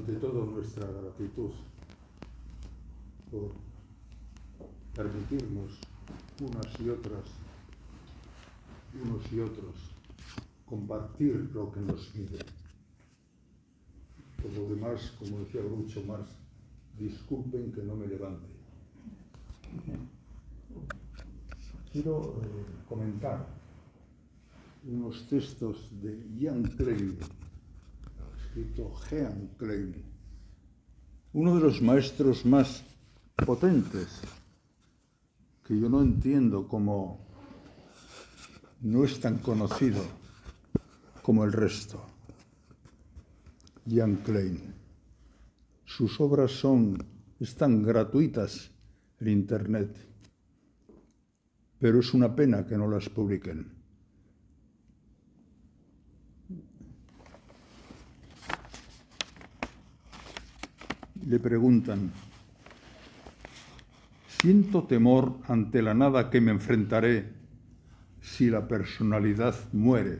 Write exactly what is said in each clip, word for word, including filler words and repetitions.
ante todo nuestra gratitud por permitirnos unas y otras, unos y otros, compartir lo que nos vive. Por lo demás, como decía Groucho Marx, disculpen que no me levante. Quiero eh, comentar unos textos de Jean Klein, escrito Jean Klein, uno de los maestros más potentes, que yo no entiendo cómo no es tan conocido como el resto. Jean Klein. Sus obras son, están gratuitas en Internet, pero es una pena que no las publiquen. Le preguntan: siento temor ante la nada que me enfrentaré si la personalidad muere.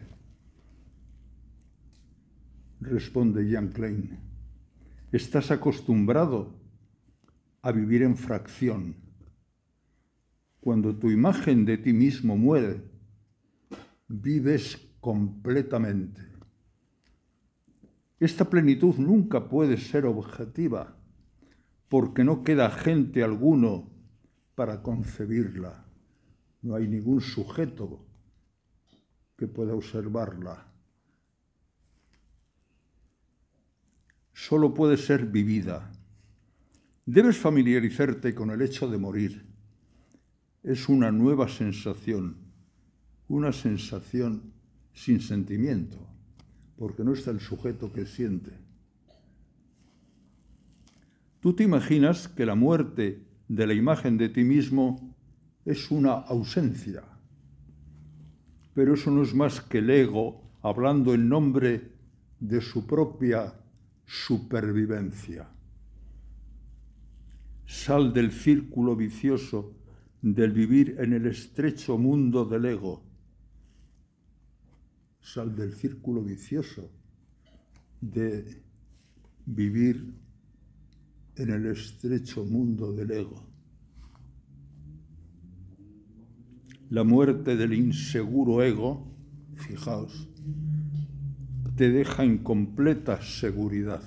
Responde Jean Klein: estás acostumbrado a vivir en fracción. Cuando tu imagen de ti mismo muere, vives completamente. Esta plenitud nunca puede ser objetiva, porque no queda agente alguno para concebirla. No hay ningún sujeto que pueda observarla. Solo puede ser vivida. Debes familiarizarte con el hecho de morir. Es una nueva sensación, una sensación sin sentimiento, porque no está el sujeto que siente. Tú te imaginas que la muerte de la imagen de ti mismo es una ausencia, pero eso no es más que el ego hablando en nombre de su propia supervivencia. Sal del círculo vicioso del vivir en el estrecho mundo del ego. Sal del círculo vicioso de vivir en el estrecho mundo del ego. La muerte del inseguro ego, fijaos, te deja en completa seguridad.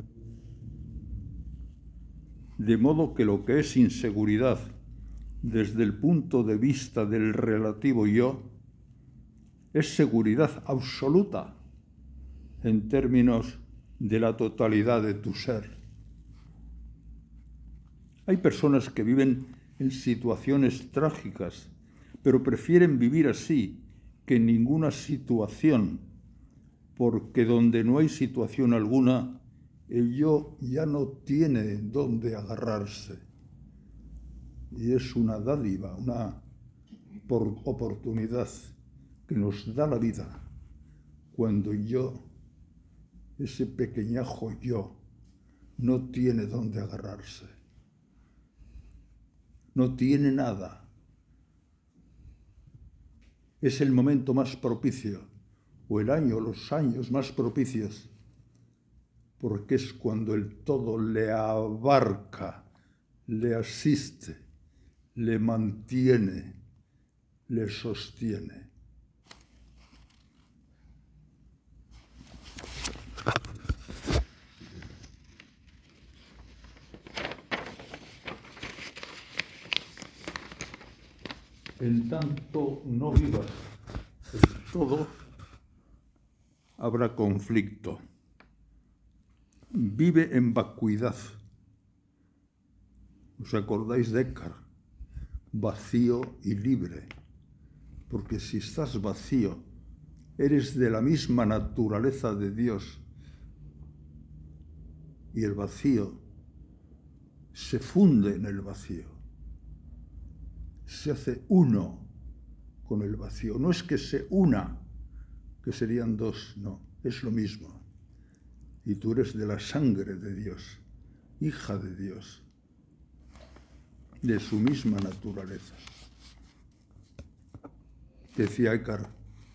De modo que lo que es inseguridad desde el punto de vista del relativo yo es seguridad absoluta en términos de la totalidad de tu ser. Hay personas que viven en situaciones trágicas, pero prefieren vivir así que en ninguna situación, porque donde no hay situación alguna, el yo ya no tiene dónde agarrarse. Y es una dádiva, una oportunidad que nos da la vida cuando yo, ese pequeñajo yo, no tiene dónde agarrarse. No tiene nada. Es el momento más propicio, o el año, los años más propicios, porque es cuando el todo le abarca, le asiste, le mantiene, le sostiene. En tanto no vivas el todo, habrá conflicto. Vive en vacuidad. ¿Os acordáis de Eckhart? Vacío y libre. Porque si estás vacío, eres de la misma naturaleza de Dios. Y el vacío se funde en el vacío. Se hace uno con el vacío. No es que se una, que serían dos, no, es lo mismo. Y tú eres de la sangre de Dios, hija de Dios, de su misma naturaleza. Decía Eckhart,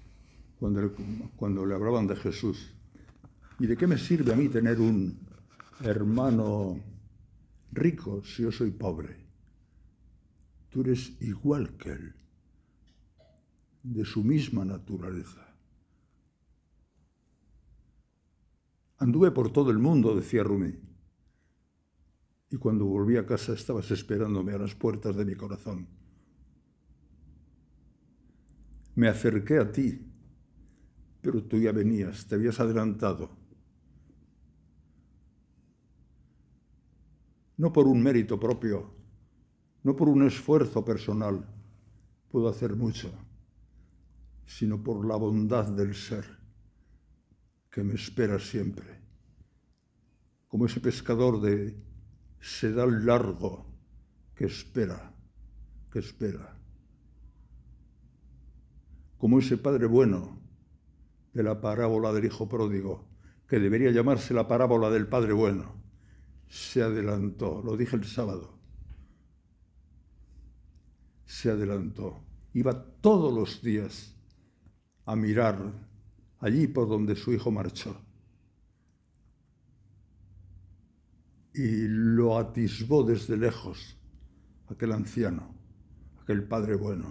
cuando le, cuando le hablaban de Jesús, ¿y de qué me sirve a mí tener un, hermano rico si yo soy pobre. Tú eres igual que él, de su misma naturaleza. Anduve por todo el mundo, decía Rumi, y cuando volví a casa estabas esperándome a las puertas de mi corazón. Me acerqué a ti, pero tú ya venías, te habías adelantado. No por un mérito propio, no por un esfuerzo personal puedo hacer mucho, sino por la bondad del ser que me espera siempre. Como ese pescador de sedal largo que espera, que espera. Como ese padre bueno de la parábola del hijo pródigo, que debería llamarse la parábola del padre bueno, se adelantó, lo dije el sábado, se adelantó. Iba todos los días a mirar allí por donde su hijo marchó. Y lo atisbó desde lejos aquel anciano, aquel padre bueno.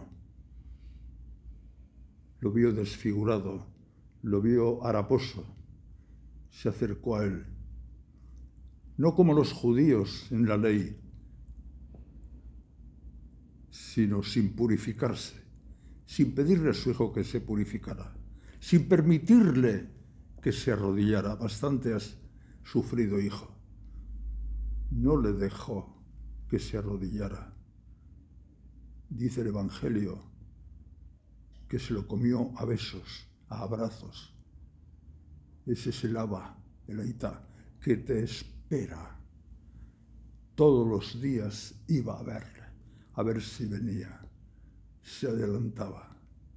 Lo vio desfigurado, lo vio haraposo, se acercó a él. No como los judíos en la ley, sino sin purificarse, sin pedirle a su hijo que se purificara, sin permitirle que se arrodillara. Bastante has sufrido, hijo. No le dejó que se arrodillara. Dice el Evangelio que se lo comió a besos, a abrazos. Ese es el Abba, el Aitá, que te espera. Todos los días iba a verle, a ver si venía. Se adelantaba.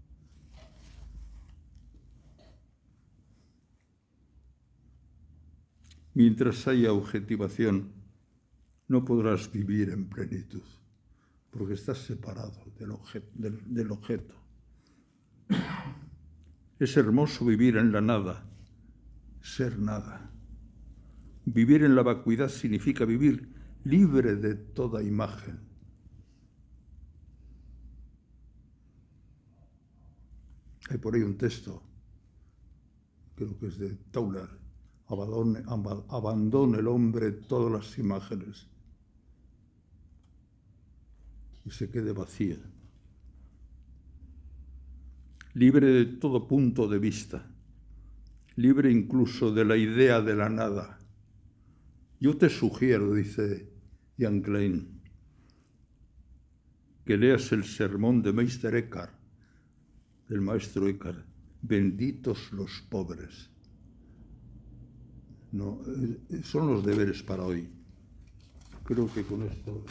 Mientras haya objetivación, no podrás vivir en plenitud, porque estás separado del objeto, del, del objeto. Es hermoso vivir en la nada, ser nada. Vivir en la vacuidad significa vivir libre de toda imagen. Hay por ahí un texto, creo que es de Tauler, abandone, abandone el hombre todas las imágenes y se quede vacía, libre de todo punto de vista, libre incluso de la idea de la nada. Yo te sugiero, dice Jan Klein, que leas el sermón de Meister Eckhart, del maestro Eckhart, benditos los pobres. No, son los deberes para hoy. Creo que con esto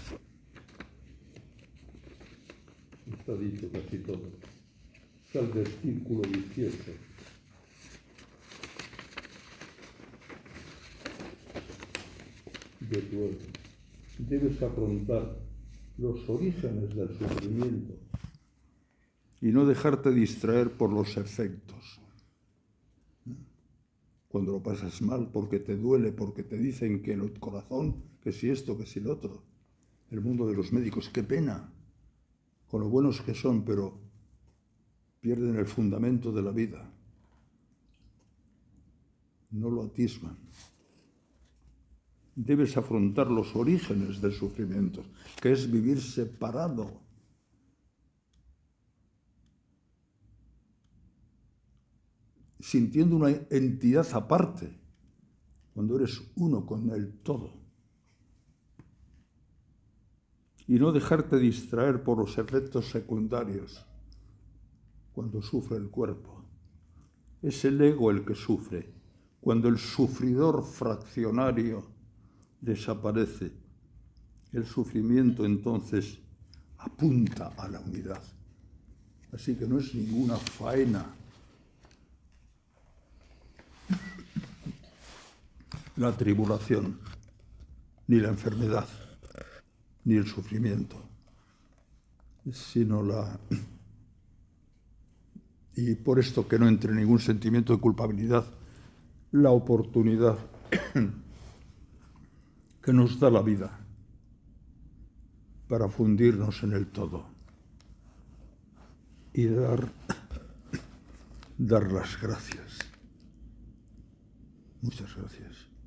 está dicho casi todo. Sal del círculo vicioso. De tu ego. Debes afrontar los orígenes del sufrimiento y no dejarte distraer por los efectos. Cuando lo pasas mal, porque te duele, porque te dicen que el corazón, que si esto, que si lo otro. El mundo de los médicos, qué pena, con lo buenos que son, pero pierden el fundamento de la vida. No lo atisban. Debes afrontar los orígenes del sufrimiento, que es vivir separado. Sintiendo una entidad aparte, cuando eres uno con el todo. Y no dejarte distraer por los efectos secundarios cuando sufre el cuerpo. Es el ego el que sufre. Cuando el sufridor fraccionario desaparece, el sufrimiento entonces apunta a la unidad. Así que no es ninguna faena la tribulación, ni la enfermedad, ni el sufrimiento, sino la... Y por esto que no entre ningún sentimiento de culpabilidad, la oportunidad que nos da la vida para fundirnos en el todo y dar, dar las gracias. Muchas gracias.